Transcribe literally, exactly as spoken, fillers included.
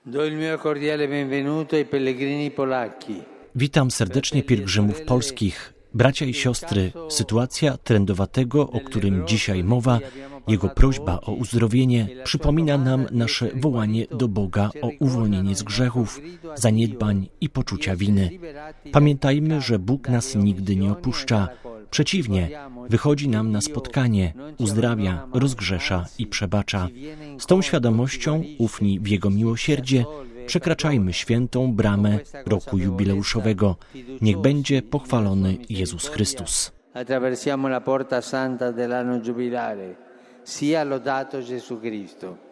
Do il mio cordiale benvenuto ai pellegrini polacchi. Witam serdecznie pielgrzymów polskich. Bracia i siostry, sytuacja trędowatego, o którym dzisiaj mowa, jego prośba o uzdrowienie przypomina nam nasze wołanie do Boga o uwolnienie z grzechów, zaniedbań i poczucia winy. Pamiętajmy, że Bóg nas nigdy nie opuszcza. Przeciwnie, wychodzi nam na spotkanie, uzdrawia, rozgrzesza i przebacza. Z tą świadomością, ufni w Jego miłosierdzie, przekraczajmy świętą bramę roku jubileuszowego. Niech będzie pochwalony Jezus Chrystus. Attraversiamo la porta santa dell'anno giubilare. Sia lodato Gesù Cristo.